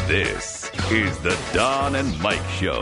This is the Don and Mike Show.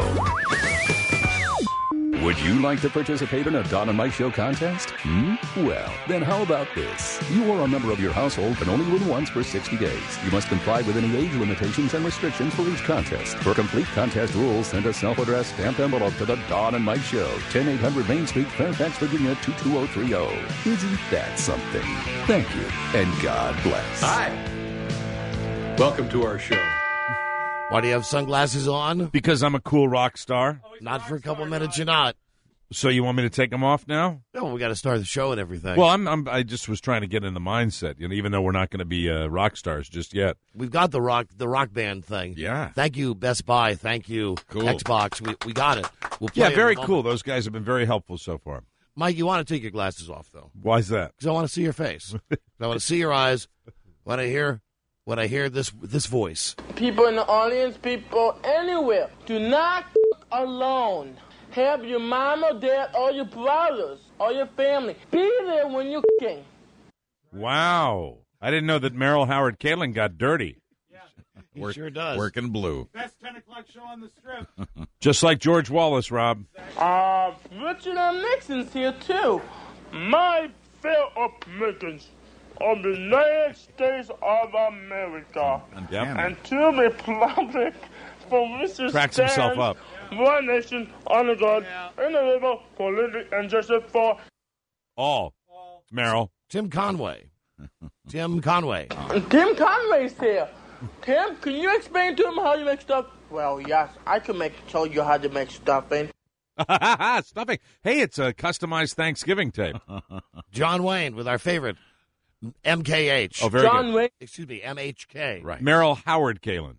Would you like to participate in a Don and Mike Show contest? Well, then how about this? You or a member of your household can only win once for 60 days. You must comply with any age limitations and restrictions for each contest. For complete contest rules, send a self-addressed stamped envelope to the Don and Mike Show, 10800 Main Street, Fairfax, Virginia, 22030. Isn't that something? Thank you, and God bless. Hi. Welcome to our show. Why do you have sunglasses on? Because I'm a cool rock star. Not for a couple minutes, you're not. So you want me to take them off now? No, we got to start the show and everything. Well, I just was trying to get in the mindset, even though we're not going to be rock stars just yet. We've got the rock band thing. Yeah. Thank you, Best Buy. Thank you, cool. Xbox. We got it. We'll play it very in a cool. moment. Those guys have been very helpful so far. Mike, you want to take your glasses off, though. Why is that? Because I want to see your face. I want to see your eyes. When I hear this voice. People in the audience, people anywhere, do not alone. Have your mom or dad or your brothers or your family be there when you're cooking. Wow. I didn't know that Merrill Howard Kalin got dirty. He sure does. Working blue. Best 10 o'clock show on the strip. Just like George Wallace, Rob. Richard M. Nixon's here, too. My fellow Americans of the United States of America. And to the republic for which it Cracks stands, himself up. one nation, under God, indivisible, for liberty and justice for All. Merrill. Tim Conway. Tim Conway's here. Tim, can you explain to him how you make stuff? Well, yes, I can tell you how to make stuffing. Stuffing. Hey, it's a customized Thanksgiving tape. John Wayne with our favorite MKH. Oh, very John good. Wayne. Excuse me, MHK. Right. Merrill Howard Kalin.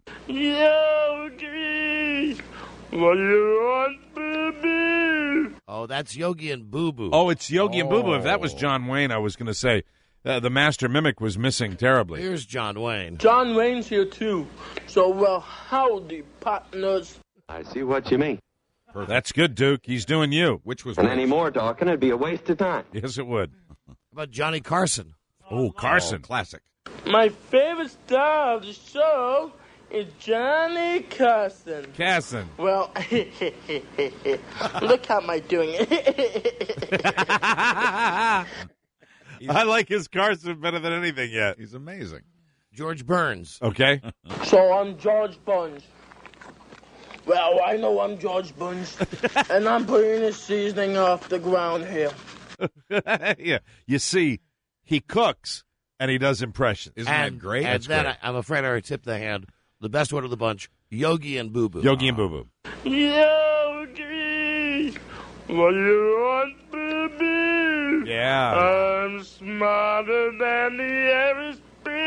Yogi, what do you want, baby? Oh, that's Yogi and Boo Boo. Oh, it's Yogi and Boo Boo. If that was John Wayne, I was going to say the master mimic was missing terribly. Here's John Wayne. John Wayne's here, too. So, well, howdy, partners. I see what you mean. Perfect. That's good, Duke. He's doing you. Which was And worse? any more talking, it'd be a waste of time. Yes, it would. How about Johnny Carson? Oh, Carson. Classic. My favorite star of the show is Johnny Carson. Carson. Well, look how am I doing it. I like his Carson better than anything yet. He's amazing. George Burns. Okay. So I'm George Burns. Well, I know I'm George Burns, and I'm putting the seasoning off the ground here. Yeah. You see, he cooks and he does impressions. Isn't that great? And That's then great. I'm afraid I tipped the hand. The best one of the bunch, Yogi and Boo Boo. Yogi and Boo Boo. Yogi, what do you want, baby? Yeah. I'm smarter than the average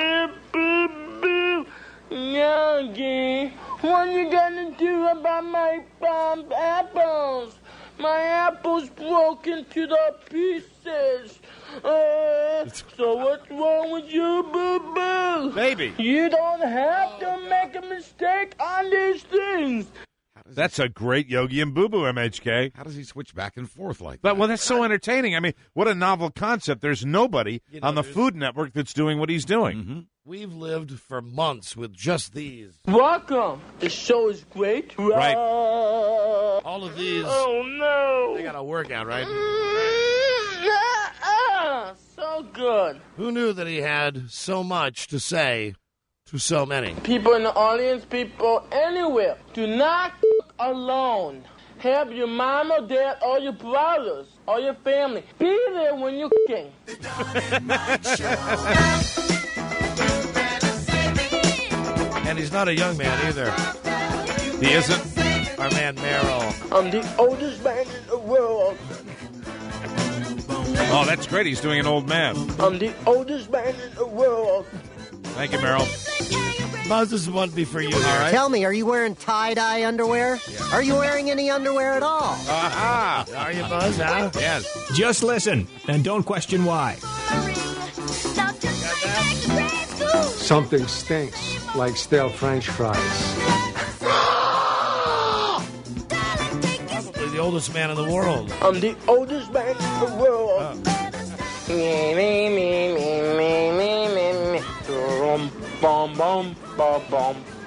boo. Yogi, what you gonna do about my apples? My apples broke into the pieces. So what's wrong with you, boo-boo? Baby. You don't have to make a mistake on these things. That's a great Yogi and Boo Boo, MHK. How does he switch back and forth like that? But, well, that's so entertaining. I mean, what a novel concept. There's nobody on the Food Network that's doing what he's doing. Mm-hmm. We've lived for months with just these. Welcome. The show is great. Right. All of these. Oh, no. They got to work out, right? So good. Who knew that he had so much to say to so many? People in the audience, people anywhere, do not alone. Have your mom or dad or your brothers or your family be there when you're cooking. And he's not a young man either. He isn't? Our man Merrill. I'm the oldest man in the world. Oh, that's great. He's doing an old man. I'm the oldest man in the world. Thank you, Merrill. Buzz, this one be for you, all right? Tell me, are you wearing tie-dye underwear? Yeah. Are you wearing any underwear at all? Aha! Are you, Buzz, huh? Yes. Just listen and don't question why. Something stinks like stale French fries. Probably the oldest man in the world. I'm the oldest man in the world. Me. Bum, bum, bum, bum.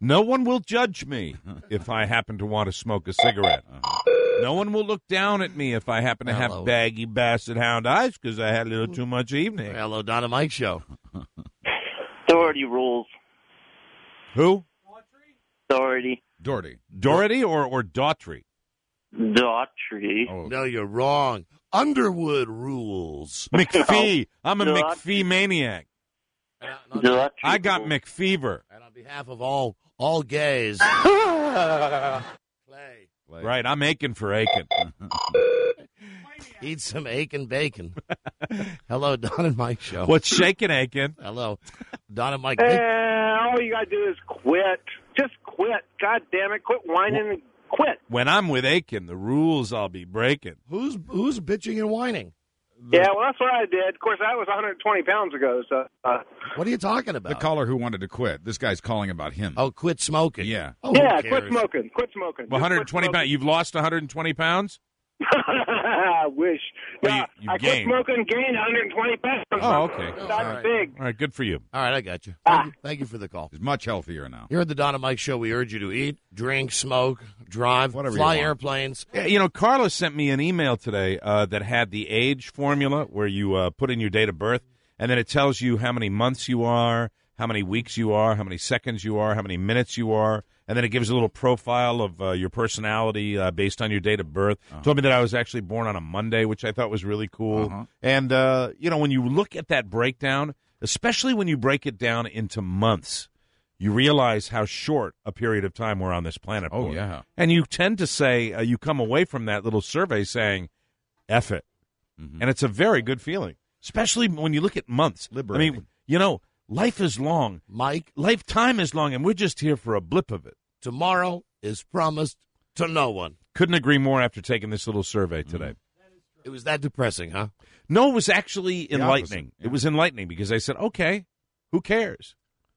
No one will judge me if I happen to want to smoke a cigarette. No one will look down at me if I happen to have baggy basset hound eyes because I had a little too much evening. Hello, Don and Mike Show. Doherty rules. Who? Doherty. Doherty or Daughtry? Daughtry. Oh. No, you're wrong. Underwood rules. McPhee. I'm a McPhee maniac. I got McFever. And on behalf of all gays, Clay. Right, I'm aching for Aiken. Eat some Aiken bacon. Hello, Don and Mike Show. What's shaking, Aiken? Hello, Don and Mike. All you got to do is quit. Just quit. God damn it. Quit whining and quit. When I'm with Aiken, the rules I'll be breaking. Who's bitching and whining? Yeah, well, that's what I did. Of course, that was 120 pounds ago. So, what are you talking about? The caller who wanted to quit. This guy's calling about him. Oh, quit smoking. Yeah. Oh, yeah, quit smoking. Quit smoking. Well, 120 pounds. You've lost 120 pounds? I wish. Well, you I quit smoking, gained 120 pounds. Oh, okay. That's big. All right, good for you. All right, I got you. Thank you for the call. He's much healthier now. Here at the Don and Mike Show, we urge you to eat, drink, smoke, drive, Whatever fly you want. airplanes. Yeah, you know, Carla sent me an email today that had the age formula where you put in your date of birth, and then it tells you how many months you are, how many weeks you are, how many seconds you are, how many minutes you are, and then it gives a little profile of your personality based on your date of birth. Told me that I was actually born on a Monday, which I thought was really cool. And, you know, when you look at that breakdown, especially when you break it down into months, you realize how short a period of time we're on this planet. Oh, for. yeah. And you tend to say, you come away from that little survey saying, F it. And it's a very good feeling, especially when you look at months. Liberating. I mean, you know, life is long. Mike. Lifetime is long, and we're just here for a blip of it. Tomorrow is promised to no one. Couldn't agree more after taking this little survey today. It was that depressing, huh? No, it was actually enlightening. It was enlightening because I said, okay, who cares?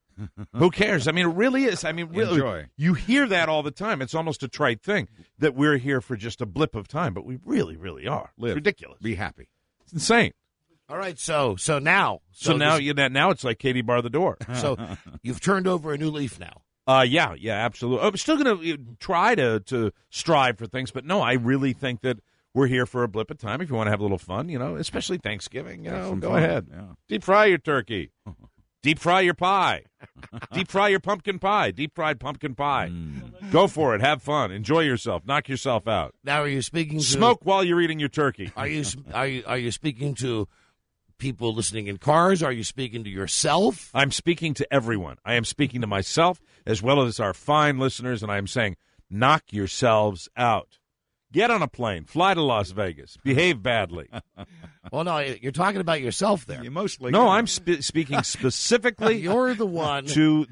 Who cares? I mean, it really is. I mean, really, Enjoy. You hear that all the time. It's almost a trite thing that we're here for just a blip of time, but we really, really are. Live. It's ridiculous. Be happy. It's insane. All right, so now. So now it's like Katie bar the door. So you've turned over a new leaf now. Yeah, absolutely. I'm still going to try to strive for things, but no, I really think that we're here for a blip of time. If you want to have a little fun, you know, especially Thanksgiving, you know, go ahead. Yeah. Deep fry your turkey. Deep fry your pie. Deep fry your pumpkin pie. Deep fried pumpkin pie. Go for it. Have fun. Enjoy yourself. Knock yourself out. Now, are you speaking to Smoke while you're eating your turkey. Are you speaking to people listening in cars? Are you speaking to yourself? I'm speaking to everyone. I am speaking to myself as well as our fine listeners, and I am saying, knock yourselves out. Get on a plane. Fly to Las Vegas. Behave badly. Well, no, you're talking about yourself there. Mostly. No, I'm speaking specifically. You're the one to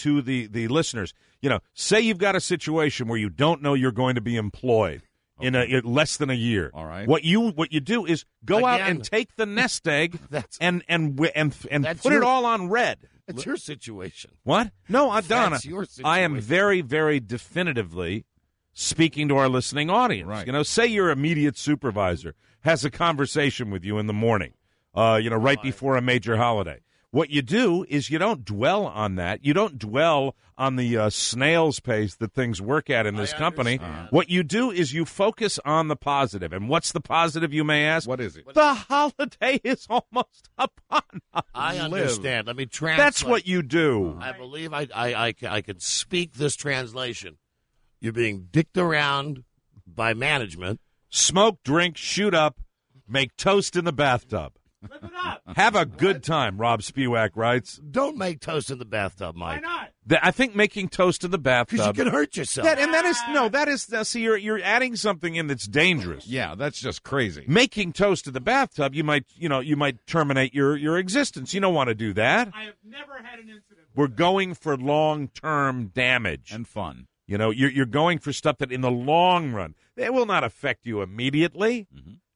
the listeners. You know, say you've got a situation where you don't know you're going to be employed in less than a year. All right. What you do is go out and take the nest egg and put it all on red. That's your situation. What? No, Donna. That's your situation. I am very, very definitively speaking to our listening audience. Right. You know, say your immediate supervisor has a conversation with you in the morning, right before a major holiday. What you do is you don't dwell on that. You don't dwell on the snail's pace that things work at in this company. What you do is you focus on the positive. And what's the positive, you may ask? What is it? The holiday is almost upon us. I understand. Let me translate. That's what you do. I believe I can speak this translation. You're being dicked around by management. Smoke, drink, shoot up, make toast in the bathtub. Flip it up. Have a good time, Rob Spiewak writes. Don't make toast in the bathtub, Mike. Why not? I think making toast in the bathtub. Because you can hurt yourself. That is see, you're adding something in that's dangerous. Yeah, that's just crazy. Making toast in the bathtub, you might terminate your existence. You don't want to do that. I have never had an incident. We're going for long-term damage and fun. You know, you're going for stuff that in the long run, it will not affect you immediately.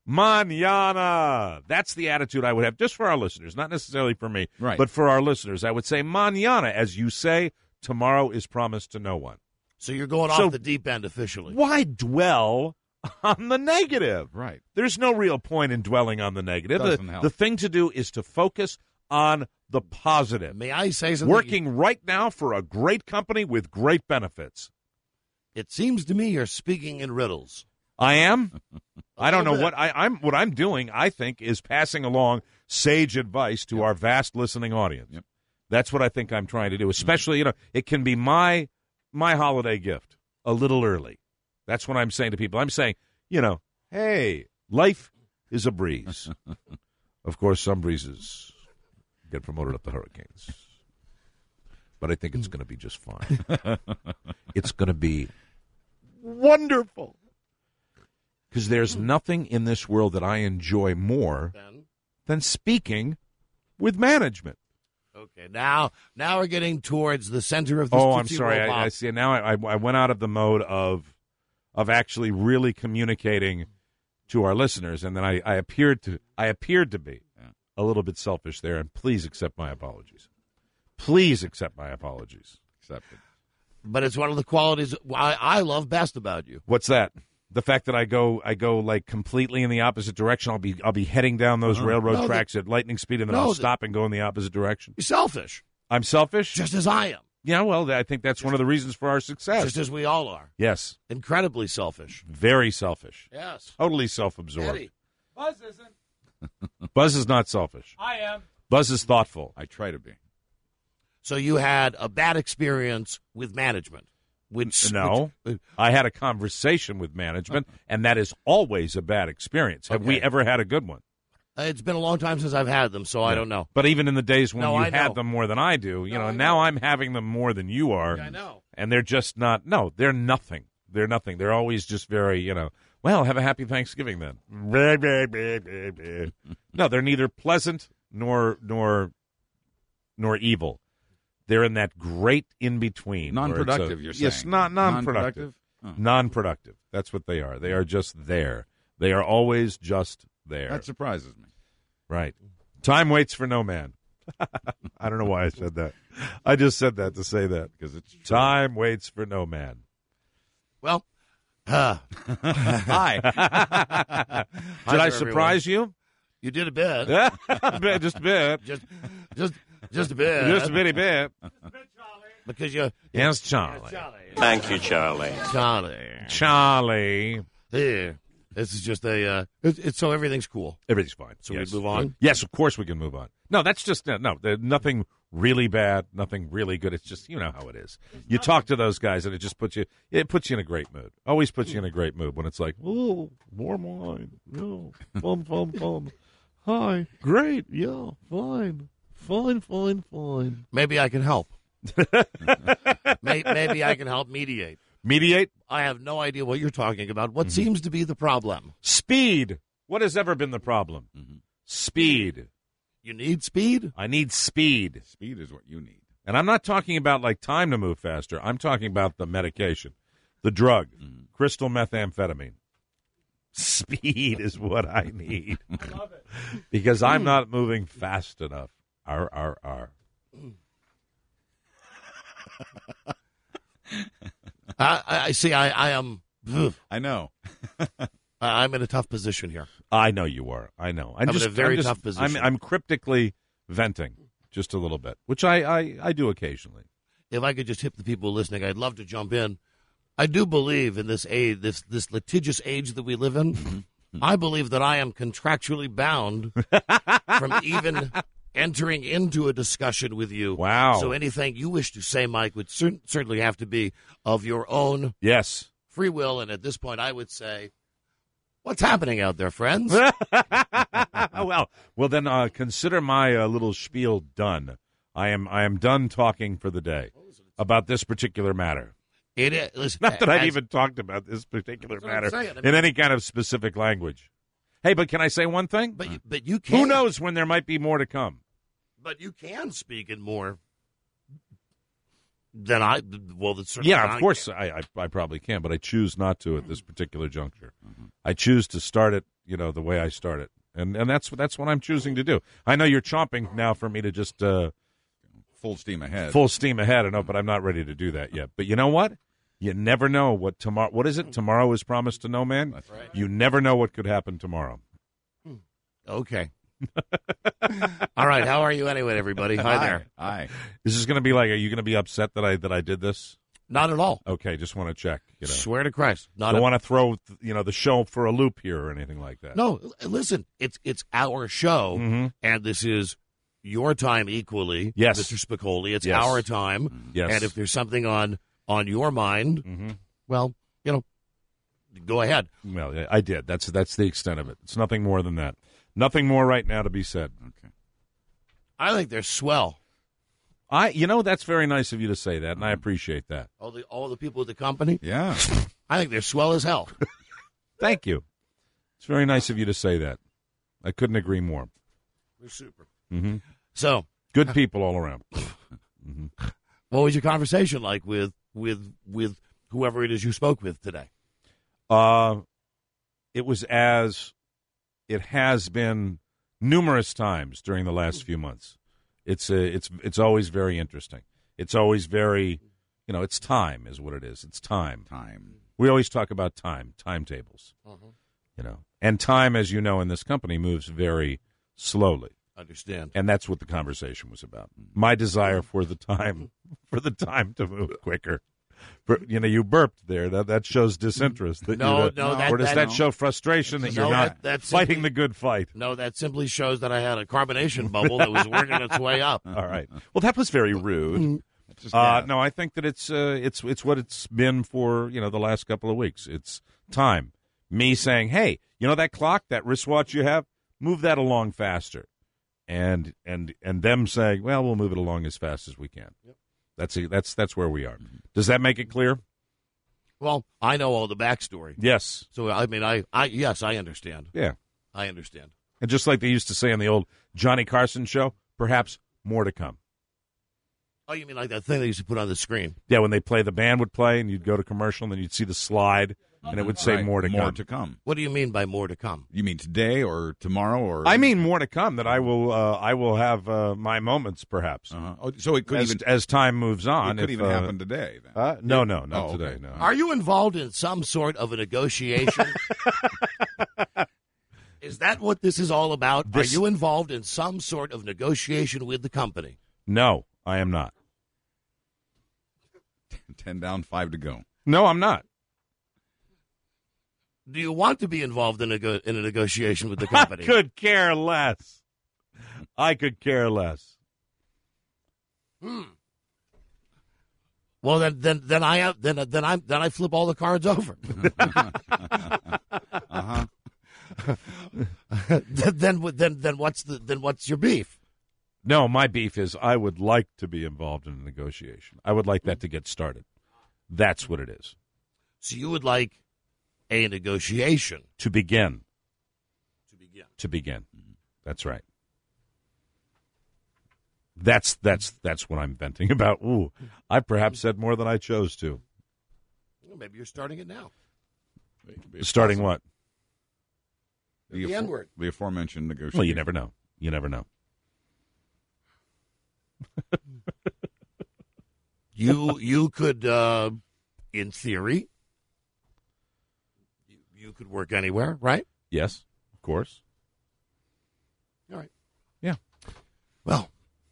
Mañana. That's the attitude I would have just for our listeners, not necessarily for me, right. But for our listeners. I would say mañana, as you say, tomorrow is promised to no one. So you're going off the deep end officially. Why dwell on the negative? Right. There's no real point in dwelling on the negative. Doesn't help. The thing to do is to focus on the positive. May I say something? Working right now for a great company with great benefits. It seems to me you're speaking in riddles. I am. I don't know what what I'm doing. I think is passing along sage advice to our vast listening audience. Yep. That's what I think I'm trying to do. Especially, it can be my holiday gift a little early. That's what I'm saying to people. I'm saying, hey, life is a breeze. Of course, some breezes get promoted up the hurricanes. But I think it's going to be just fine. It's going to be wonderful. Because there's nothing in this world that I enjoy more than speaking with management. Okay, now we're getting towards the center of this. Oh, I'm sorry. I see. Now I went out of the mode of actually really communicating to our listeners, and then I appeared to be a little bit selfish there. And please accept my apologies. Please accept my apologies. Accepted. But it's one of the qualities I love best about you. What's that? The fact that I go like completely in the opposite direction. I'll be heading down those railroad tracks at lightning speed, and then I'll stop and go in the opposite direction. You're selfish. I'm selfish? Just as I am. Yeah, well, I think that's one of the reasons for our success. Just as we all are. Yes. Incredibly selfish. Very selfish. Yes. Totally self-absorbed. Eddie. Buzz isn't. Buzz is not selfish. I am. Buzz is thoughtful. I try to be. So you had a bad experience with management. I had a conversation with management, and that is always a bad experience. Have we ever had a good one? It's been a long time since I've had them, so I don't know. But even in the days when you had them more than I do, now I'm having them more than you are. Yeah, I know. And they're just not, they're nothing. They're nothing. They're always just very, well, have a happy Thanksgiving then. No, they're neither pleasant nor evil. They're in that great in-between. Non-productive, you're saying. Yes, non-productive. Non-productive. That's what they are. They are just there. They are always just there. That surprises me. Right. Time waits for no man. I don't know why I said that. I just said that to say that. Because it's true. Time waits for no man. Well, hi. Did I surprise you? You did a bit. Just a bit. Just a bit. Just a bitty bit. Because you... Yes, Charlie. Thank you, Charlie. Charlie. Yeah. This is just a... it's so everything's cool. Everything's fine. So we move on? Yes, of course we can move on. No, that's just... No, there's nothing really bad, nothing really good. It's just, you know how it is. You talk to those guys, and it just puts you in a great mood. Always puts you in a great mood when it's like, oh, warm wine. No, fun. Hi. Great. Yeah, fine. Fine. Maybe I can help. Maybe I can help mediate. Mediate? I have no idea what you're talking about. What seems to be the problem? Speed. What has ever been the problem? Speed. You need speed? I need speed. Speed is what you need. And I'm not talking about like time to move faster. I'm talking about the medication, the drug, crystal methamphetamine. Speed is what I need. I love it. Because I'm not moving fast enough. R. I see. I am. I know. I'm in a tough position here. I know you are. I know. I'm in a very tough position. I'm cryptically venting just a little bit, which I do occasionally. If I could just hit the people listening, I'd love to jump in. I do believe in this age, this litigious age that we live in. I believe that I am contractually bound from even entering into a discussion with you. Wow. So anything you wish to say, Mike, would certainly have to be of your own free will. And at this point, I would say, what's happening out there, friends? well, then consider my little spiel done. I am done talking for the day about this particular matter. It is. Listen, not that I've even talked about this particular matter in any kind of specific language. Hey, but can I say one thing? But you can. Who knows when there might be more to come? But you can speak in more than I. Well, that's certainly yeah, of course I probably can, but I choose not to at this particular juncture. I choose to start it, the way I start it, and that's what I'm choosing to do. I know you're chomping now for me to just full steam ahead. Full steam ahead, I know, but I'm not ready to do that yet. But you know what? You never know what tomorrow. What is it? Tomorrow is promised to no man. That's right. You never know what could happen tomorrow. Okay. All right, how are you anyway, everybody? Hi there. Hi. Is this going to be like? Are you going to be upset that I did this? Not at all. Okay, just want to check. Swear to Christ. Don't want to throw the show for a loop here or anything like that. No, listen, it's our show, and this is your time equally, Yes. Mr. Spicoli. It's Yes. our time. Yes. And if there's something on your mind, well, go ahead. Well, I did. That's the extent of it. It's nothing more than that. Nothing more right now to be said. Okay. I think they're swell. That's very nice of you to say that, and I appreciate that. All the people at the company? Yeah. I think they're swell as hell. Thank you. It's very nice of you to say that. I couldn't agree more. They're super. Mm-hmm. So good people all around. What was your conversation like with whoever it is you spoke with today? It was as it has been numerous times during the last few months. It's always very interesting. It's always very, it's time is what it is. It's time. Time. We always talk about timetables. And time, as you know, in this company moves very slowly. Understand. And that's what the conversation was about. My desire for the time to move quicker. You burped there. That shows disinterest. Or does that show frustration that you're not fighting the good fight? No, that simply shows that I had a carbonation bubble that was working its way up. All right. Well, that was very rude. No, I think that it's what it's been for the last couple of weeks. It's time. Me saying, hey, that clock, that wristwatch you have, move that along faster, and them saying, well, we'll move it along as fast as we can. Yep. That's where we are. Does that make it clear? Well, I know all the backstory. Yes. So I mean, I understand. Yeah, I understand. And just like they used to say on the old Johnny Carson show, perhaps more to come. Oh, you mean like that thing they used to put on the screen? Yeah, when the band would play, and you'd go to commercial, and then you'd see the slide, and it would say more to come. More to come. What do you mean by more to come? You mean today or tomorrow or? I mean more to come. That I will have my moments, perhaps. Oh, so it could as time moves on. It could even happen today. Then. No, not today. No. Are you involved in some sort of a negotiation? Is that what this is all about? Are you involved in some sort of negotiation with the company? No, I am not. 10 down, 5 to go. No, I'm not. Do you want to be involved in a negotiation with the company? I could care less. Well, then I flip all the cards over. Then what's your beef? No, my beef is I would like to be involved in a negotiation. I would like that to get started. That's what it is. So you would like a negotiation to begin. To begin. That's right. That's what I'm venting about. Ooh, I perhaps said more than I chose to. Well, maybe you're starting it now. Starting what? The N-word. The aforementioned negotiation. Well, you never know. You never know. You could, in theory, you could work anywhere, right? Yes, of course. All right. Yeah. Well,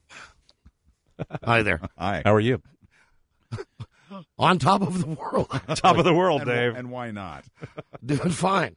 hi there. Hi. How are you? On top of the world. Top of the world, Dave. And why not? Doing fine.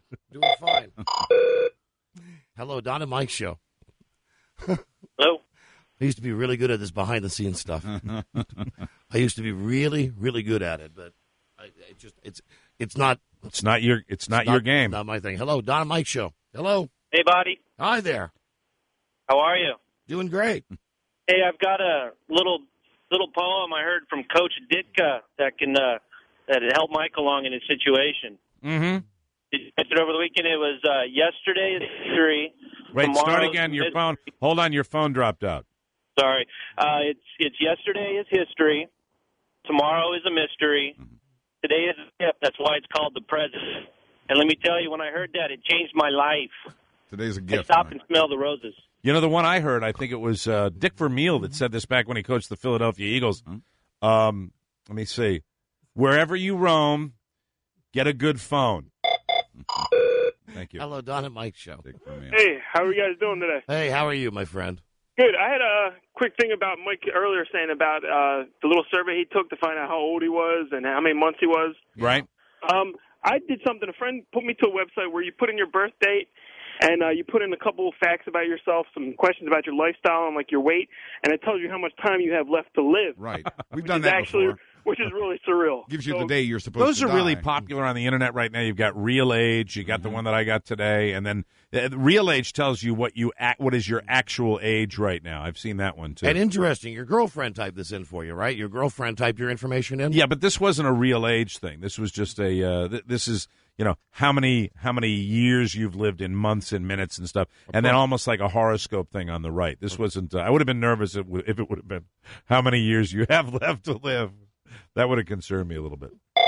Hello, Don and Mike show. Hello. I used to be really good at this behind-the-scenes stuff. I used to be really, really good at it, but it's not. It's not your game. Not my thing. Hello, Don and Mike show. Hello. Hey, buddy. Hi there. How are you? Doing great. Hey, I've got a little poem I heard from Coach Ditka that can that help Mike along in his situation. Mm-hmm. Did you catch it over the weekend? It was yesterday is history. Wait, start again. Your phone. Hold on, your phone dropped out. Sorry. It's yesterday is history. Tomorrow is a mystery. Today is a gift. That's why it's called the present. And let me tell you, when I heard that, it changed my life. Today's a gift. I stop and smell the roses. You know, the one I heard, I think it was Dick Vermeil that said this back when he coached the Philadelphia Eagles. Let me see. Wherever you roam, get a good phone. Thank you. Hello, Don and Mike Show. Hey, how are you guys doing today? Hey, how are you, my friend? Good. I had a quick thing about Mike earlier saying about the little survey he took to find out how old he was and how many months he was. Right. I did something. A friend put me to a website where you put in your birth date and you put in a couple of facts about yourself, some questions about your lifestyle and like your weight, and it tells you how much time you have left to live. Right. We've done that actually, before. Which is really surreal. Gives you the day you're supposed Those to are really die. popular on the internet right now. You've got Real Age. You got the one that I got today, and then Real Age tells you what is your actual age right now. I've seen that one too. And interesting, your girlfriend typed this in for you, right? Your girlfriend typed your information in? Yeah, but this wasn't a Real Age thing. This was just this is, how many years you've lived in months and minutes and stuff, and then almost like a horoscope thing on the right. This wasn't. I would have been nervous if it would have been how many years you have left to live. That would have concerned me a little bit.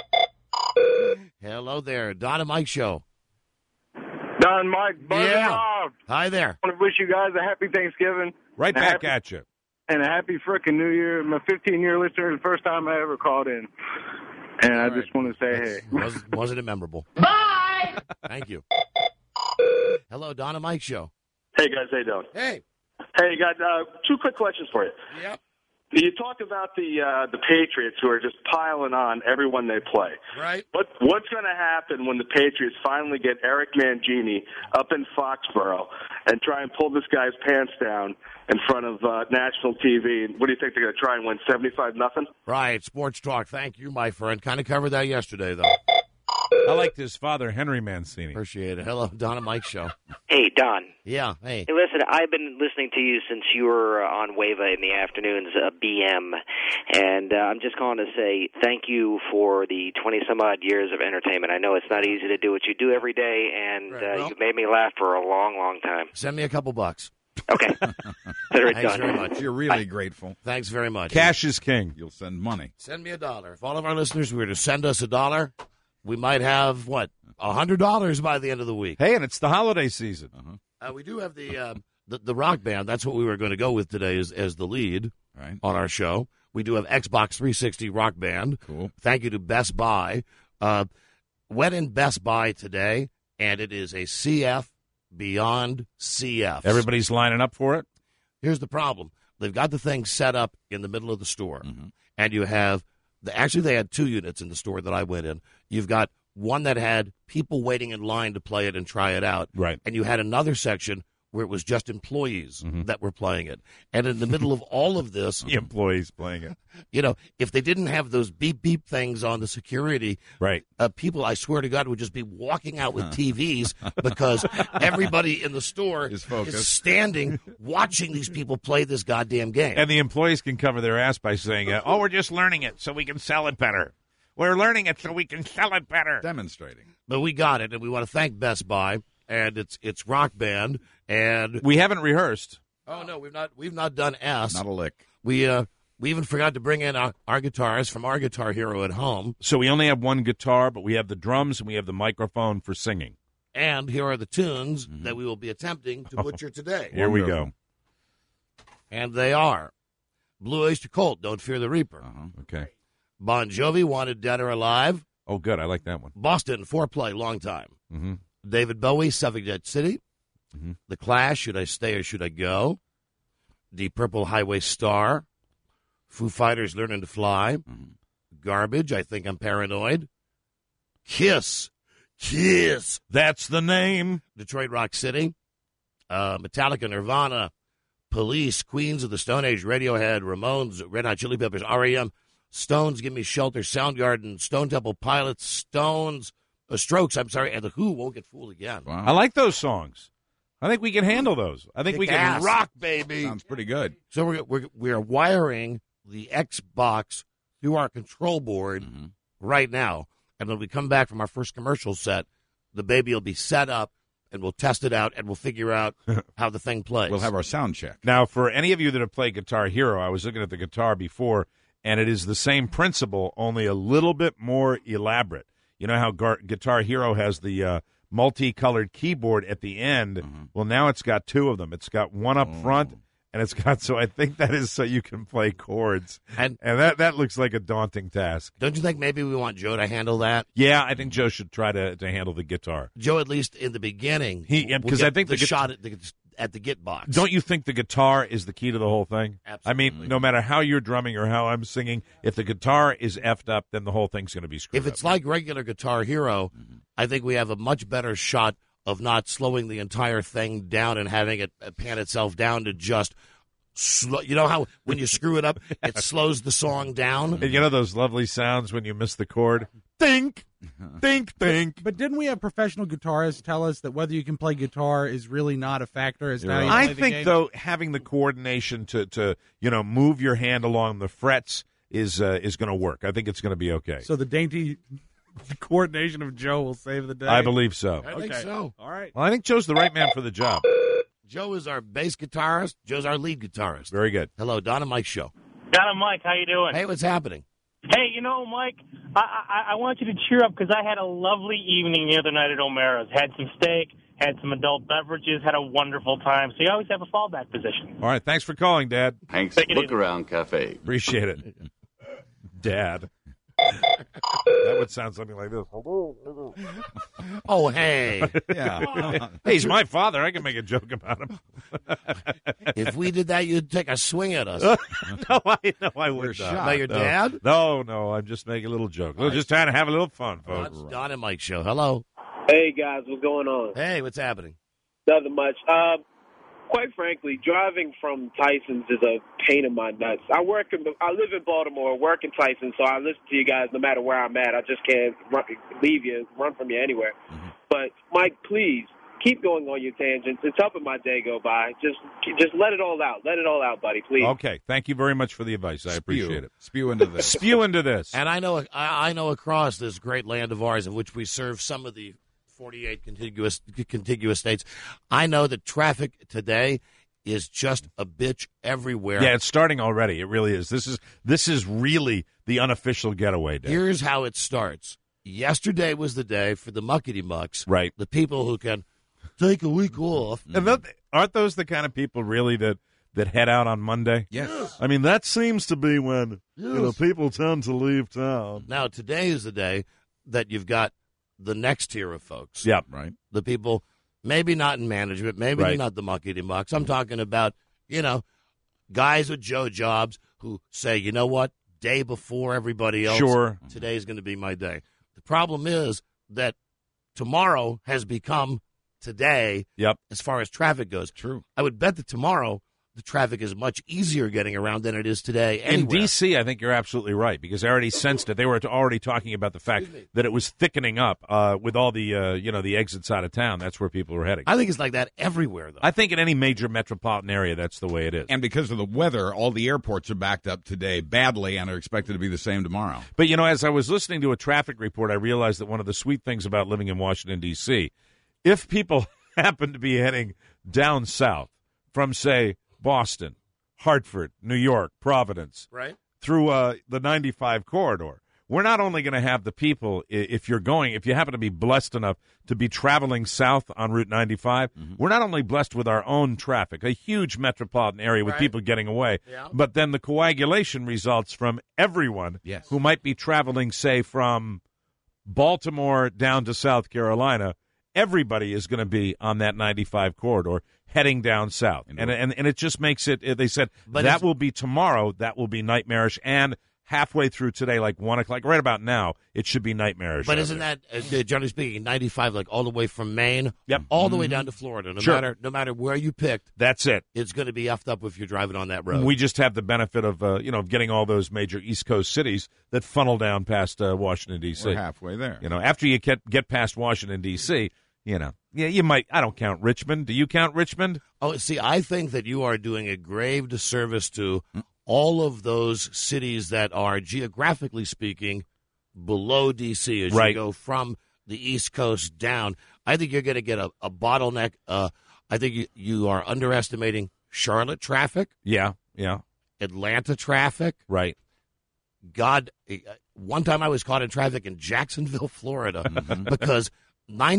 Hello there, Don and Mike Show. Don, Mike, Yeah. Hi there. I want to wish you guys a happy Thanksgiving. Right back at you. And a happy frickin' New Year. I'm a 15-year listener. The first time I ever called in. And I just want to say, hey. Wasn't it memorable? Bye! Thank you. Hello, Don and Mike Show. Hey, guys. How you doing? Hey. Hey, guys. Two quick questions for you. Yep. You talk about the Patriots who are just piling on everyone they play. Right. What's going to happen when the Patriots finally get Eric Mangini up in Foxborough and try and pull this guy's pants down in front of national TV? What do you think they're going to try and win 75-0? Right. Sports talk. Thank you, my friend. Kind of covered that yesterday, though. I liked his father, Henry Mancini. Appreciate it. Hello, Don and Mike Show. Hey, Don. Yeah, hey. Hey, listen, I've been listening to you since you were on Wava in the afternoons, BM, and I'm just calling to say thank you for the 20-some-odd years of entertainment. I know it's not easy to do what you do every day, and you've made me laugh for a long, long time. Send me a couple bucks. Okay. Consider it Thanks done. very much. You're really grateful. Thanks very much. Cash is king. You'll send money. Send me $1. If all of our listeners were to send us $1, we might have, $100 by the end of the week. Hey, and it's the holiday season. We do have the rock band. That's what we were going to go with today as the lead on our show. We do have Xbox 360 Rock Band. Cool. Thank you to Best Buy. Went in Best Buy today, and it is a CF beyond CF. Everybody's lining up for it? Here's the problem. They've got the thing set up in the middle of the store, and you have actually, they had 2 units in the store that I went in. You've got one that had people waiting in line to play it and try it out. Right. And you had another section where it was just employees that were playing it. And in the middle of all of this... The employees playing it. If they didn't have those beep-beep things on the security, people, I swear to God, would just be walking out with TVs because everybody in the store is standing watching these people play this goddamn game. And the employees can cover their ass by saying, we're just learning it so we can sell it better. We're learning it so we can sell it better. Demonstrating. But we got it, and we want to thank Best Buy, and it's Rock Band, and we haven't rehearsed. Oh no, we've not done S. Not a lick. We even forgot to bring in our guitars from our Guitar Hero at home. So we only have one guitar, but we have the drums and we have the microphone for singing. And here are the tunes that we will be attempting to butcher today. Here we go. And they are Blue Oyster Cult, Don't Fear the Reaper. Okay. Bon Jovi, Wanted Dead or Alive. Oh, good. I like that one. Boston, Foreplay, Long Time. Mm-hmm. David Bowie, Suffragette City. The Clash, Should I Stay or Should I Go? Deep Purple, Highway Star. Foo Fighters, Learning to Fly. Garbage, I Think I'm Paranoid. Kiss. That's the name. Detroit Rock City. Metallica, Nirvana. Police, Queens of the Stone Age, Radiohead, Ramones, Red Hot Chili Peppers, R.E.M., Stones, Give Me Shelter, Soundgarden, Stone Temple Pilots, Strokes, and The Who, Won't Get Fooled Again. Wow. I like those songs. I think we can handle those. I think we can rock, baby. Sounds pretty good. So we're wiring the Xbox through our control board right now, and when we come back from our first commercial set, the baby will be set up, and we'll test it out, and we'll figure out how the thing plays. We'll have our sound check. Now, for any of you that have played Guitar Hero, I was looking at the guitar before, and it is the same principle, only a little bit more elaborate. You know how Guitar Hero has the multicolored keyboard at the end? Well, now it's got 2 of them. It's got one up front And it's got, so I think that is so you can play chords. And that looks like a daunting task. Don't you think maybe we want Joe to handle that? Yeah, I think Joe should try to handle the guitar. Joe, at least in the beginning, because I think the shot at the git box. Don't you think the guitar is the key to the whole thing? Absolutely. I mean, no matter how you're drumming or how I'm singing, if the guitar is effed up, then the whole thing's going to be screwed up. If it's like regular Guitar Hero, I think we have a much better shot of not slowing the entire thing down and having it pan itself down to just slow. You know how when you screw it up, it slows the song down? And you know those lovely sounds when you miss the chord? Think, think, think. But didn't we have professional guitarists tell us that whether you can play guitar is really not a factor as to how you play I the think, game? though, having the coordination to move your hand along the frets is going to work. I think it's going to be okay. So the dainty coordination of Joe will save the day? I believe so. I think so. All right. Well, I think Joe's the right man for the job. Joe is our bass guitarist. Joe's our lead guitarist. Very good. Hello, Don and Mike Show. Don and Mike, how you doing? Hey, what's happening? Hey, Mike, I want you to cheer up because I had a lovely evening the other night at O'Mara's. Had some steak, had some adult beverages, had a wonderful time. So you always have a fallback position. All right, thanks for calling, Dad. Hank's Look-Around Cafe. Appreciate it. Dad. That would sound something like this. Oh, hey. Yeah. Hey, he's my father. I can make a joke about him. If we did that, you'd take a swing at us. No, I would not. By your dad? No, I'm just making a little joke. We're just trying to have a little fun, folks. That's Don and Mike Show. Hello. Hey, guys, what's going on? Hey, what's happening? Nothing much. Quite frankly, driving from Tyson's is a pain in my nuts. I live in Baltimore, work in Tysons, so I listen to you guys no matter where I'm at. I just can't run from you anywhere. Mm-hmm. But, Mike, please, keep going on your tangents. It's helping my day go by. Just let it all out. Let it all out, buddy, please. Okay. Thank you very much for the advice. I appreciate it. Spew into this. Spew into this. And I know across this great land of ours in which we serve some of the 48 contiguous states, I know that traffic today is just a bitch everywhere. Yeah, it's starting already. It really is. This is really the unofficial getaway day. Here's how it starts. Yesterday was the day for the muckety mucks. Right. The people who can take a week off. And aren't those the kind of people really that head out on Monday? Yes. I mean, that seems to be when people tend to leave town. Now, today is the day that you've got the next tier of folks. Yep. Right. The people, maybe not in management, maybe they're not the muckety mucks. I'm talking about, guys with Joe jobs who say, you know what, day before everybody else, sure, today's going to be my day. The problem is that tomorrow has become today. Yep. As far as traffic goes. True. I would bet that tomorrow the traffic is much easier getting around than it is today anywhere. In D.C., I think you're absolutely right, because I already sensed it. They were already talking about the fact that it was thickening up with all the, the exits out of town. That's where people were heading. I think it's like that everywhere, though. I think in any major metropolitan area, that's the way it is. And because of the weather, all the airports are backed up today badly and are expected to be the same tomorrow. But, as I was listening to a traffic report, I realized that one of the sweet things about living in Washington, D.C., if people happen to be heading down south from, say, Boston, Hartford, New York, Providence, right, through the 95 corridor, we're not only going to have the people, if you happen to be blessed enough to be traveling south on Route 95, we're not only blessed with our own traffic, a huge metropolitan area with people getting away, but then the coagulation results from everyone who might be traveling, say, from Baltimore down to South Carolina. Everybody is going to be on that 95 corridor heading down south. And it just makes it, they said, that will be tomorrow, that will be nightmarish, and halfway through today, like 1 o'clock, right about now, it should be nightmarish. But isn't that, generally speaking, 95, like all the way from Maine, all the way down to Florida, no matter where you picked, that's it. It's going to be effed up if you're driving on that road. We just have the benefit of, getting all those major East Coast cities that funnel down past Washington, D.C. We're halfway there. After you get past Washington, D.C., you might. I don't count Richmond. Do you count Richmond? Oh, see, I think that you are doing a grave disservice to all of those cities that are, geographically speaking, below D.C. as you go from the East Coast down. I think you're going to get a bottleneck. I think you are underestimating Charlotte traffic. Yeah. Atlanta traffic. Right. God, one time I was caught in traffic in Jacksonville, Florida, because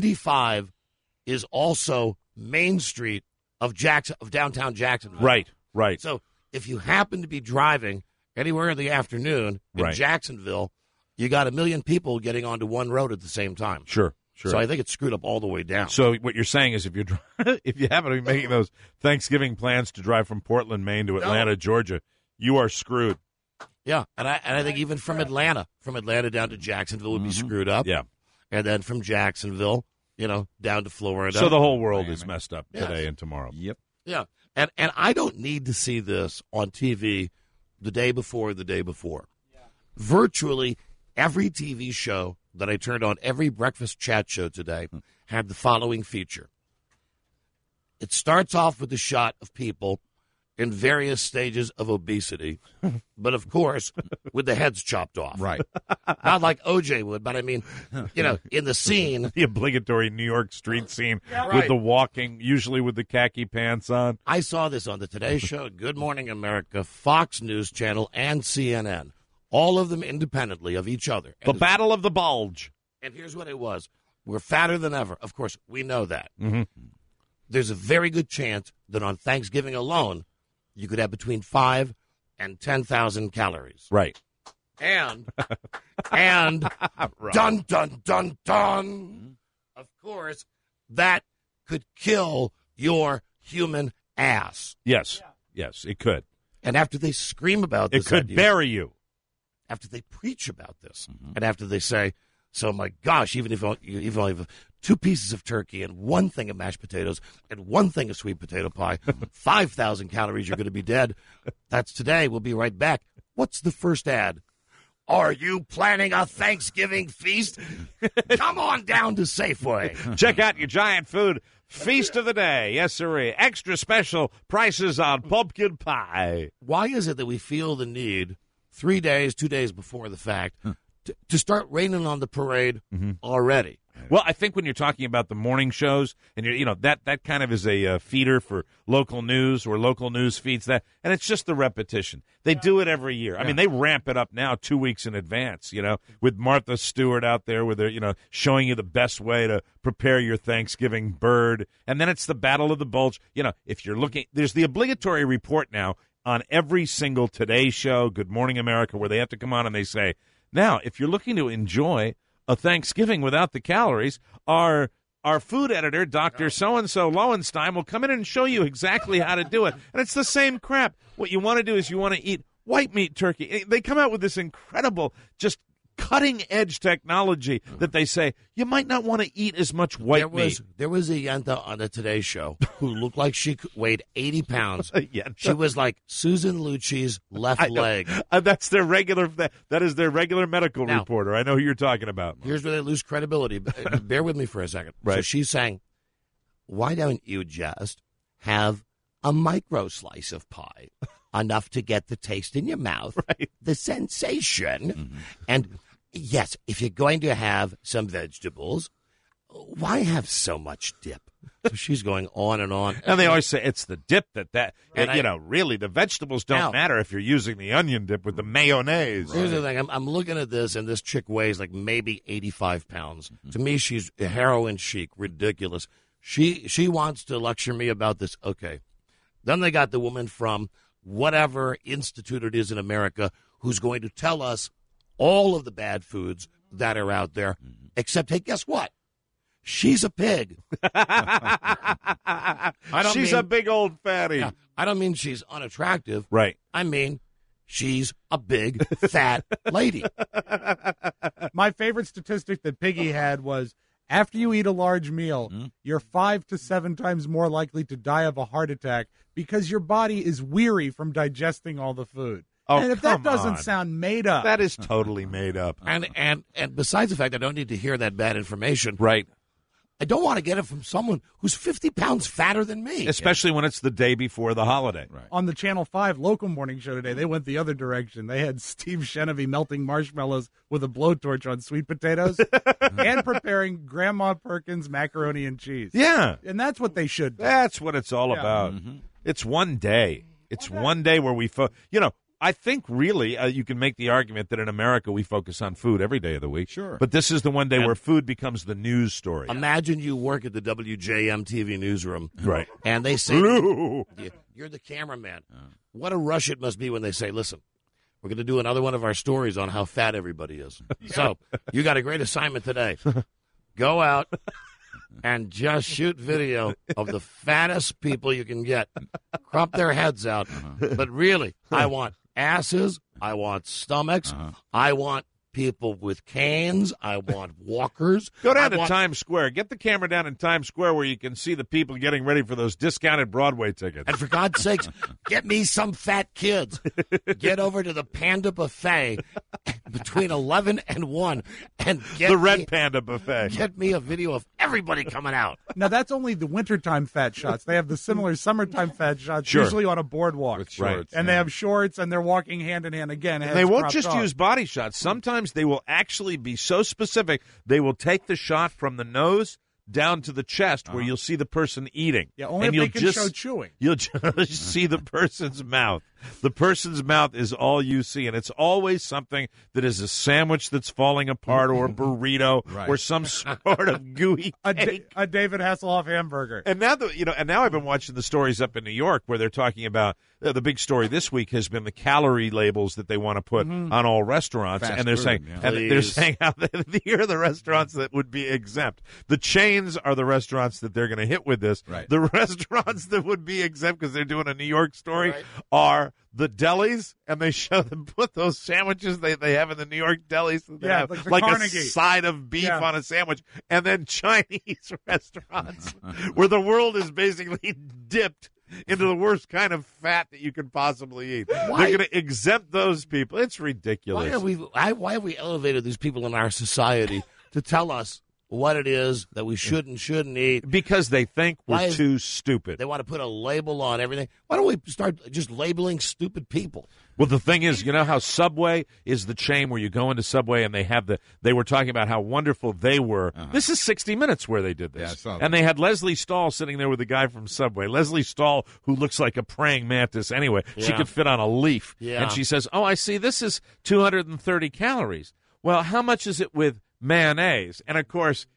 95 is also Main Street of downtown Jacksonville. Right. Right. So if you happen to be driving anywhere in the afternoon in Right. Jacksonville, you got 1 million people getting onto one road at the same time. Sure. So I think it's screwed up all the way down. So what you're saying is if you happen to be making those Thanksgiving plans to drive from Portland, Maine to Atlanta, Georgia, you are screwed. Yeah, and I think even from Atlanta down to Jacksonville would be screwed up. Yeah. And then from Jacksonville, down to Florida. So the whole world is messed up today and tomorrow. Yep. Yeah. And I don't need to see this on TV the day before. Virtually every TV show that I turned on, every breakfast chat show today, had the following feature. It starts off with a shot of people in various stages of obesity, but of course, with the heads chopped off. Right. Not like OJ would, but I mean, in the scene. The obligatory New York street scene Yeah, with right. the walking, usually with the khaki pants on. I saw this on the Today Show, Good Morning America, Fox News Channel, and CNN. All of them independently of each other. The Battle of the Bulge. And here's what it was. We're fatter than ever. Of course, we know that. Mm-hmm. There's a very good chance that on Thanksgiving alone, you could have between 5 and 10,000 calories. Right. And dun, dun, dun, dun, of course, that could kill your human ass. Yes. Yes, it could. And after they scream about this, It could idea, bury you. after they preach about this, and after they say, so my gosh, even if you only have 2 pieces of turkey and 1 thing of mashed potatoes and 1 thing of sweet potato pie, 5,000 calories, you're going to be dead. That's today. We'll be right back. What's the first ad? Are you planning a Thanksgiving feast? Come on down to Safeway. Check out your giant food feast of the day. Yes, sirree. Extra special prices on pumpkin pie. Why is it that we feel the need 2 days before the fact, to start raining on the parade already? Well, I think when you're talking about the morning shows, and that kind of is a feeder for local news or local news feeds, and it's just the repetition. They do it every year. I mean, they ramp it up now 2 weeks in advance. With Martha Stewart out there with her, showing you the best way to prepare your Thanksgiving bird, and then it's the Battle of the Bulge. If you're looking, there's the obligatory report now on every single Today Show, Good Morning America, where they have to come on and they say, now, if you're looking to enjoy a Thanksgiving without the calories, our food editor, Dr. So-and-so Lowenstein, will come in and show you exactly how to do it. And it's the same crap. What you want to do is you want to eat white meat turkey. They come out with this incredible, just cutting-edge technology that they say you might not want to eat as much white meat. There was a Yenta on the Today Show who looked like she weighed 80 pounds. She was like Susan Lucci's left leg. That's their regular. That is their regular medical reporter. I know who you're talking about. Here's where they lose credibility. Bear with me for a second. Right. So she's saying, why don't you just have a micro slice of pie, enough to get the taste in your mouth, the sensation, and yes, if you're going to have some vegetables, why have so much dip? So she's going on and on. And they always say it's the dip And really, the vegetables don't matter if you're using the onion dip with the mayonnaise. Here's the thing. I'm looking at this, and this chick weighs like maybe 85 pounds. To me, she's heroin chic, ridiculous. She wants to lecture me about this. Okay. Then they got the woman from whatever institute it is in America who's going to tell us all of the bad foods that are out there, except, hey, guess what? She's a pig. She's a big old fatty. Yeah, I don't mean she's unattractive. Right. I mean she's a big, fat lady. My favorite statistic that Piggy had was after you eat a large meal, you're 5 to 7 times more likely to die of a heart attack because your body is weary from digesting all the food. Oh, and if that come doesn't on. sound made up. That is totally made up. And besides the fact I don't need to hear that bad information, right? I don't want to get it from someone who's 50 pounds fatter than me. Especially when it's the day before the holiday. Right. On the Channel 5 local morning show today, they went the other direction. They had Steve Shenevy melting marshmallows with a blowtorch on sweet potatoes and preparing Grandma Perkins macaroni and cheese. Yeah. And that's what they should do. That's what it's all about. It's one day. It's one day where we I think really you can make the argument that in America we focus on food every day of the week. Sure. But this is the one day where food becomes the news story. Imagine you work at the WJM TV newsroom. Right. And they say, You're the cameraman. What a rush it must be when they say, listen, we're going to do another one of our stories on how fat everybody is. So you got a great assignment today. Go out and just shoot video of the fattest people you can get. Crop their heads out. But really, I want asses. I want stomachs. I want people with canes. I want walkers. Go down to Times Square. Get the camera down in Times Square where you can see the people getting ready for those discounted Broadway tickets. And for God's sakes, get me some fat kids. Get over to the Panda Buffet between 11 and 1 and get the Red Panda Buffet. Get me a video of everybody coming out. Now, that's only the wintertime fat shots. They have the similar summertime fat shots, Sure. usually on a boardwalk. With shorts, And they have shorts, and they're walking hand in hand again. And they won't cropped just off. use body shots. Sometimes they will actually be so specific, they will take the shot from the nose down to the chest where you'll see the person eating. Yeah, only and if you'll they can just show chewing. You'll just see the person's mouth. The person's mouth is all you see, and it's always something that is a sandwich that's falling apart or a burrito or some sort of gooey cake. A David Hasselhoff hamburger. And now, now I've been watching the stories up in New York where they're talking about the big story this week has been the calorie labels that they want to put on all restaurants, Fast and they're food, saying, yeah. and they're saying how here are the restaurants that would be exempt. The chains are the restaurants that they're going to hit with this. Right. The restaurants that would be exempt because they're doing a New York story are the delis, and they show them put those sandwiches they have in the New York delis. They have like the like a Carnegie. side of beef on a sandwich, and then Chinese restaurants where the world is basically dipped into the worst kind of fat that you can possibly eat. Why? They're going to exempt those people. It's ridiculous. Why have we elevated these people in our society to tell us what it is that we should and shouldn't eat? Because they think we're too stupid. They want to put a label on everything. Why don't we start just labeling stupid people? Well, the thing is, you know how Subway is the chain where you go into Subway and they were talking about how wonderful they were. This is 60 Minutes where they did this. Yeah, I saw that. And they had Leslie Stahl sitting there with the guy from Subway. Leslie Stahl, who looks like a praying mantis anyway. She Yeah. could fit on a leaf. Yeah. And she says, oh, I see, this is 230 calories. Well, how much is it with mayonnaise? And, of course,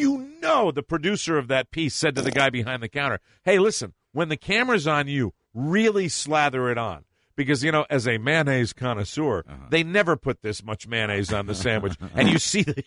the producer of that piece said to the guy behind the counter, hey, listen, when the camera's on you, really slather it on. Because, as a mayonnaise connoisseur, they never put this much mayonnaise on the sandwich. And you see the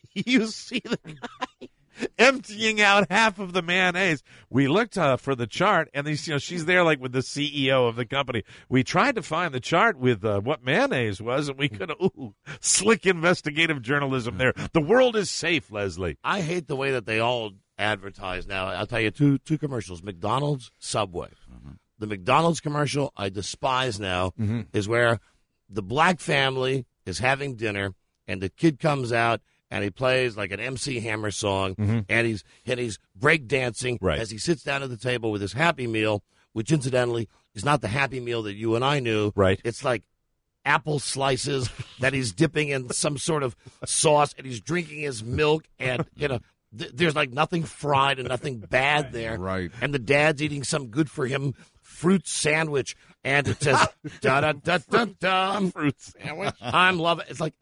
guy emptying out half of the mayonnaise. We looked for the chart, and she's there like with the CEO of the company. We tried to find the chart with what mayonnaise was, and we could slick investigative journalism there. The world is safe, Leslie. I hate the way that they all advertise now. I'll tell you two commercials: McDonald's, Subway. The McDonald's commercial I despise now is where the black family is having dinner, and the kid comes out and he plays like an MC Hammer song, and he's break dancing as he sits down at the table with his Happy Meal, which incidentally is not the Happy Meal that you and I knew. Right. It's like apple slices that he's dipping in some sort of sauce, and he's drinking his milk, and there's like nothing fried and nothing bad there. Right. And the dad's eating some good for him fruit sandwich, and it says da da da da da fruit sandwich. I'm loving. It's like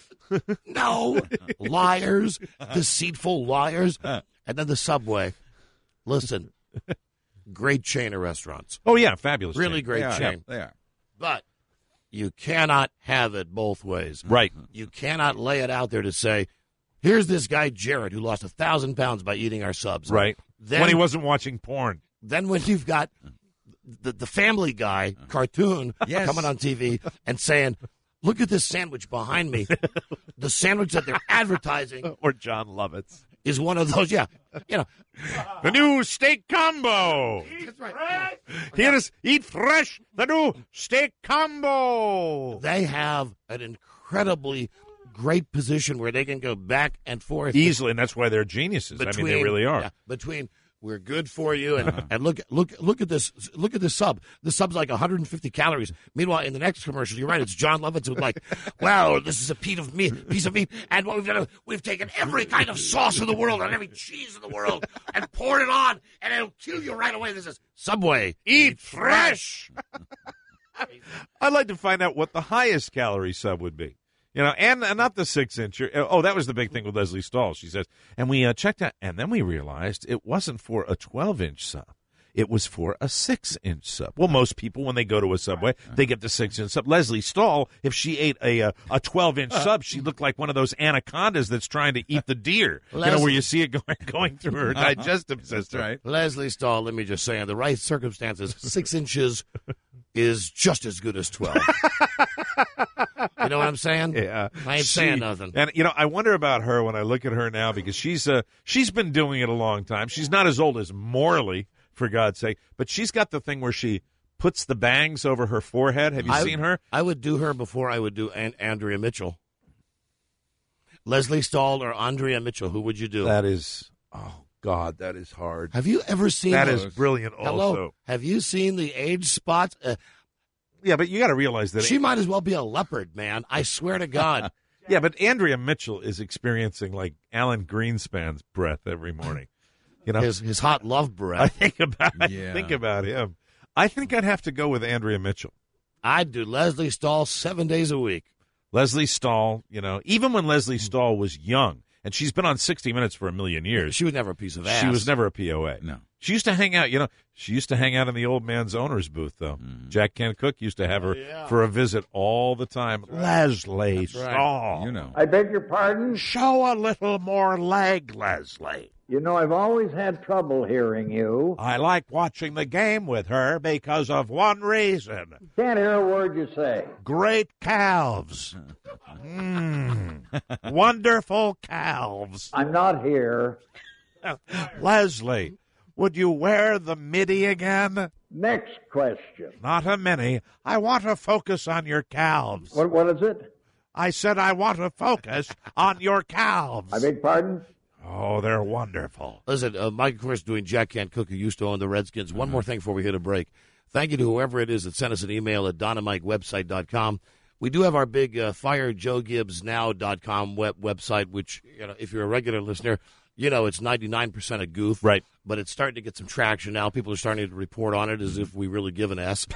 no liars, deceitful liars, and then the Subway. Listen, great chain of restaurants. Oh yeah, fabulous. Really chain. great chain. They are. But you cannot have it both ways. Right. You cannot lay it out there to say, here's this guy Jared who lost 1,000 pounds by eating our subs. Right. Then, when he wasn't watching porn. Then when you've got the Family Guy cartoon coming on TV and saying, look at this sandwich behind me. The sandwich that they're advertising. Or John Lovitz. Is one of those, the new steak combo. That's right. Here is Eat Fresh, the new steak combo. They have an incredibly great position where they can go back and forth easily, and that's why they're geniuses. I mean, they really are. Yeah, between we're good for you, and look at this sub. The sub's like 150 calories. Meanwhile, in the next commercial, you're right, it's John Lovitz who's like, "Well, this is a piece of meat, and what we've done, we've taken every kind of sauce in the world and every cheese in the world and poured it on, and it'll kill you right away." This is Subway. Eat fresh. I'd like to find out what the highest calorie sub would be. And not the 6-incher. Oh, that was the big thing with Leslie Stahl. She says, and we checked out, and then we realized it wasn't for a 12-inch sub. it was for a 6-inch sub. Well, most people, when they go to a Subway, they get the 6-inch sub. Leslie Stahl, if she ate a 12-inch sub, she looked like one of those anacondas that's trying to eat the deer. Where you see it going through her digestive system. Right. Leslie Stahl, let me just say, in the right circumstances, 6 inches is just as good as 12. You know what I'm saying? Yeah. I ain't saying nothing. And, I wonder about her when I look at her now because she's been doing it a long time. She's not as old as Morley, for God's sake, but she's got the thing where she puts the bangs over her forehead. Have you seen her? I would do her before I would do Andrea Mitchell. Leslie Stahl or Andrea Mitchell, who would you do? That is, oh, God, that is hard. Have you ever seen that? Those? Is brilliant Hello? also. Have you seen the age spots? Yeah, but you got to realize that she might as well be a leopard, man. I swear to God. Yeah, but Andrea Mitchell is experiencing like Alan Greenspan's breath every morning. His hot love breath. I think about him. I think I'd have to go with Andrea Mitchell. I'd do Leslie Stahl 7 days a week. Leslie Stahl, even when Leslie Stahl was young, and she's been on 60 Minutes for a million years. She was never a piece of ass. She was never a POA. No. She used to hang out, she used to hang out in the old man's owner's booth, though. Jack Kent Cooke used to have her for a visit all the time. Leslie Stahl. I beg your pardon? Show a little more leg, Leslie. I've always had trouble hearing you. I like watching the game with her because of one reason. Can't hear a word you say. Great calves. Wonderful calves. I'm not here. Leslie, would you wear the midi again? Next question. Not a mini. I want to focus on your calves. What is it? I said I want to focus on your calves. I beg pardon? Oh, they're wonderful. Listen, Mike, of course, doing Jack Kent Cooke, who used to own the Redskins. One more thing before we hit a break. Thank you to whoever it is that sent us an email at DonAndMikeWebsite.com. We do have our big FireJoeGibbsNow.com website, which, if you're a regular listener, it's 99% a goof. Right. But it's starting to get some traction now. People are starting to report on it as if we really give an S.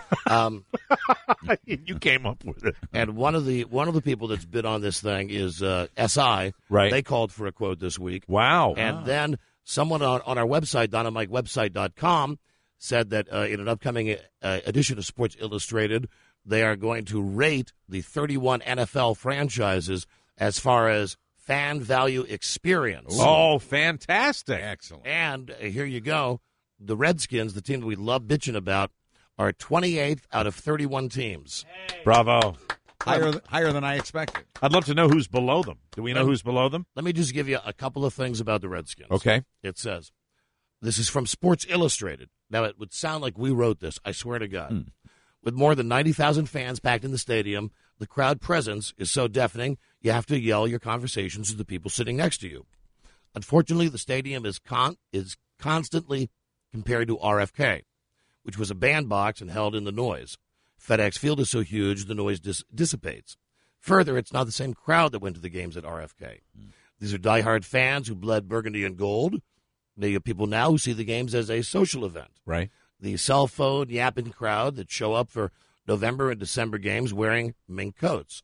You came up with it. And one of the people that's been on this thing is SI. Right. They called for a quote this week. Wow. And then someone on our website, DonAndMikeWebsite.com, said that in an upcoming edition of Sports Illustrated, they are going to rate the 31 NFL franchises as far as fan value experience. Oh, fantastic. Excellent. And here you go. The Redskins, the team that we love bitching about, are 28th out of 31 teams. Hey. Bravo. Higher than I expected. I'd love to know who's below them. Do we know who's below them? Let me just give you a couple of things about the Redskins. Okay. It says, this is from Sports Illustrated. Now, it would sound like we wrote this, I swear to God. With more than 90,000 fans packed in the stadium, the crowd presence is so deafening, you have to yell your conversations to the people sitting next to you. Unfortunately, the stadium is constantly compared to RFK, which was a bandbox and held in the noise. FedEx Field is so huge, the noise dissipates. Further, it's not the same crowd that went to the games at RFK. These are diehard fans who bled burgundy and gold. They are people now who see the games as a social event. Right. The cell phone yapping crowd that show up for November and December games wearing mink coats.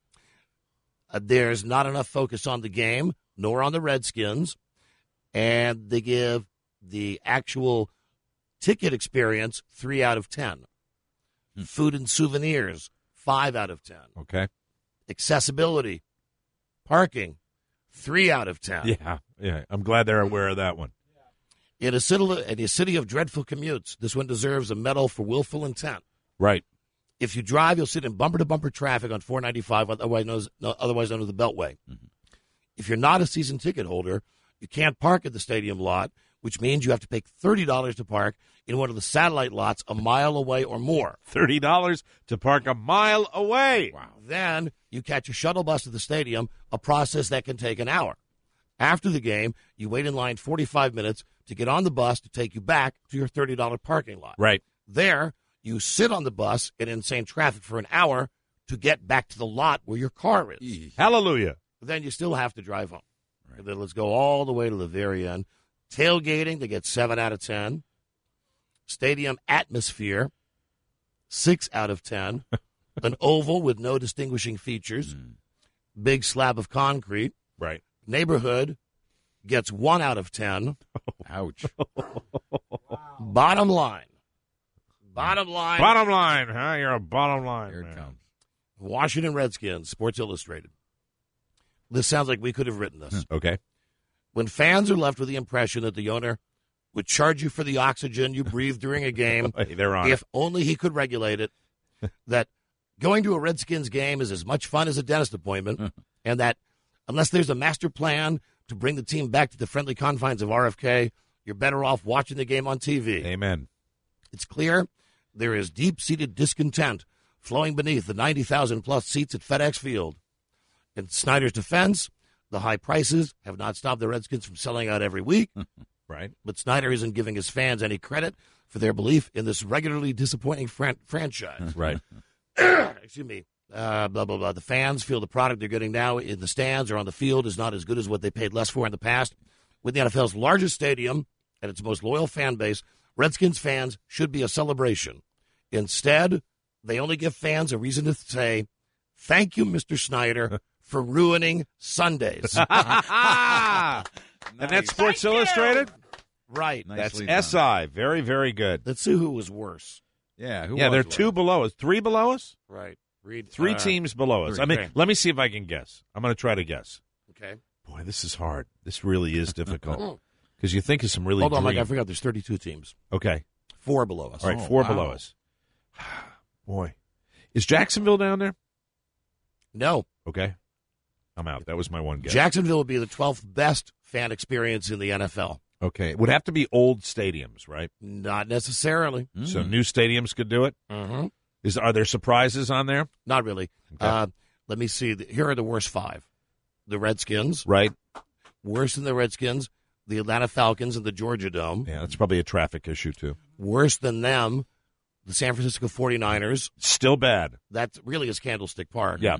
There's not enough focus on the game, nor on the Redskins, and they give the actual ticket experience 3 out of 10. Food and souvenirs, 5 out of 10. Okay. Accessibility, parking, 3 out of 10. Yeah. I'm glad they're aware of that one. In a city of dreadful commutes, this one deserves a medal for willful intent. Right. If you drive, you'll sit in bumper-to-bumper traffic on 495, otherwise known as the Beltway. If you're not a season ticket holder, you can't park at the stadium lot, which means you have to pay $30 to park in one of the satellite lots a mile away or more. $30 to park a mile away. Wow. Then you catch a shuttle bus to the stadium, a process that can take an hour. After the game, you wait in line 45 minutes to get on the bus to take you back to your $30 parking lot. Right. There, you sit on the bus in insane traffic for an hour to get back to the lot where your car is. Hallelujah. Then you still have to drive home. Right. And then let's go all the way to the very end. Tailgating, they get 7 out of 10. Stadium atmosphere, 6 out of 10. An oval with no distinguishing features. Big slab of concrete. Right. Neighborhood gets 1 out of 10. Ouch. Bottom line. Bottom line. Bottom line, huh? You're a bottom line. Here it man. comes. Washington Redskins, Sports Illustrated. This sounds like we could have written this. Okay. When fans are left with the impression that the owner would charge you for the oxygen you breathe during a game, Hey, they're on if only he could regulate it, that going to a Redskins game is as much fun as a dentist appointment, and that unless there's a master plan to bring the team back to the friendly confines of RFK, you're better off watching the game on TV. Amen. It's clear there is deep-seated discontent flowing beneath the 90,000-plus seats at FedEx Field. In Snyder's defense, the high prices have not stopped the Redskins from selling out every week. Right. But Snyder isn't giving his fans any credit for their belief in this regularly disappointing franchise. Right. Excuse me. Blah, blah, blah. The fans feel the product they're getting now in the stands or on the field is not as good as what they paid less for in the past. With the NFL's largest stadium and its most loyal fan base, Redskins fans should be a celebration. Instead, they only give fans a reason to say, thank you, Mr. Snyder, for ruining Sundays. And that's Sports Illustrated? Right. Nicely That's SI. Very, very good. Let's see who was worse. Yeah, Yeah, there are two below us. Three below us? Right. Read Three teams below us. three. I mean, Okay. let me see if I can guess. I'm going to try to guess. Okay. Boy, this is hard. This really is difficult. Because you think of some really Hold on, Mike. dream- I forgot there's 32 teams. Okay. 4 below us. All right, 4 below us. Boy. Is Jacksonville down there? No. Okay. I'm out. That was my one guess. Jacksonville would be the 12th best fan experience in the NFL. Okay. It would have to be old stadiums, right? Not necessarily. So new stadiums could do it? Mm-hmm. Are there surprises on there? Not really. Okay. Let me see. Here are the worst 5. The Redskins. Right. Worse than the Redskins, the Atlanta Falcons and the Georgia Dome. Yeah, that's probably a traffic issue, too. Worse than them, the San Francisco 49ers. Still bad. That really is Candlestick Park. Yeah.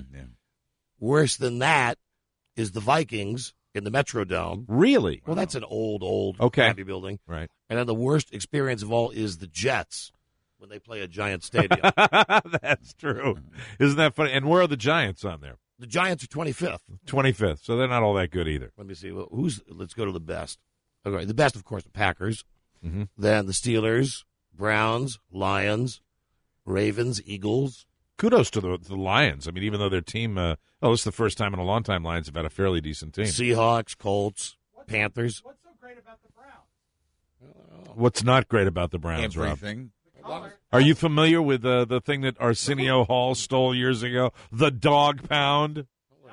Worse than that is the Vikings in the Metrodome. Really? Well, that's an old, Okay. crappy building. Right. And then the worst experience of all is the Jets when they play a Giant stadium. That's true. Isn't that funny? And where are the Giants on there? The Giants are 25th. 25th. So they're not all that good either. Let me see. Well, let's go to the best. Okay, the best, of course, the Packers. Mm-hmm. Then the Steelers, Browns, Lions, Ravens, Eagles. Kudos to the Lions. I mean, even though their team, this is the first time in a long time Lions have had a fairly decent team. Seahawks, Colts, Panthers. What's so great about the Browns? What's not great about the Browns, Rob? Everything. Are you familiar with the thing that Arsenio Hall stole years ago? The dog pound?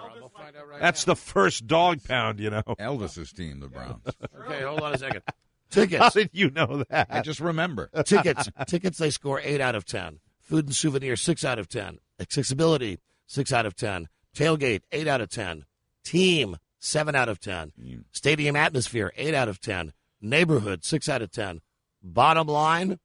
That's the first dog pound, you know. Elvis's team, the Browns. Okay, hold on a second. Tickets. How did you know that? I just remember. Tickets, they score 8 out of 10. Food and souvenir, 6 out of 10. Accessibility, 6 out of 10. Tailgate, 8 out of 10. Team, 7 out of 10. Stadium atmosphere, 8 out of 10. Neighborhood, 6 out of 10. Bottom line,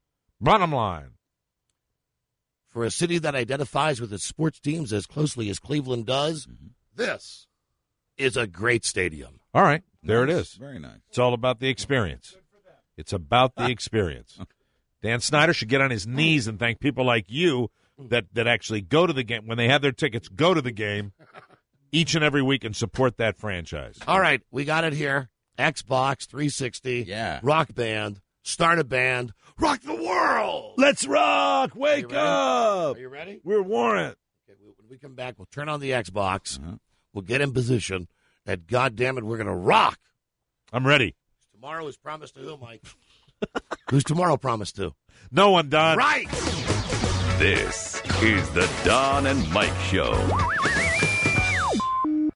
for a city that identifies with its sports teams as closely as Cleveland does, this is a great stadium. All right, there it is. Very nice. It's all about the experience. It's about the experience. Dan Snyder should get on his knees and thank people like you that actually go to the game. When they have their tickets, go to the game each and every week and support that franchise. All right, we got it here. Xbox 360, Rock Band, start a band, rock the world. Let's rock. Wake up. Are you ready? We're Warrant. Okay, when we come back, we'll turn on the Xbox. We'll get in position, and goddamn it, we're going to rock. I'm ready. Tomorrow is promised to who, Mike? Who's tomorrow promised to? No one, Don. Right. This is the Don and Mike Show.